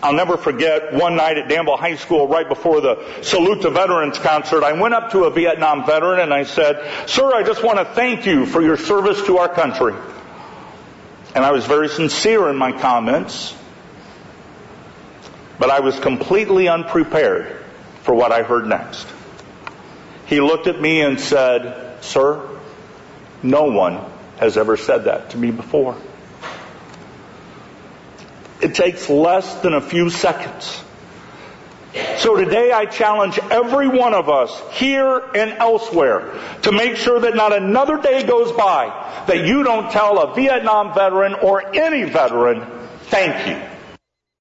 I'll never forget one night at Danville High School right before the Salute to Veterans concert. I went up to a Vietnam veteran and I said, "Sir, I just want to thank you for your service to our country." And I was very sincere in my comments, but I was completely unprepared for what I heard next. He looked at me and said, "Sir, no one has ever said that to me before." It takes less than a few seconds. So today I challenge every one of us, here and elsewhere, to make sure that not another day goes by that you don't tell a Vietnam veteran or any veteran, thank you.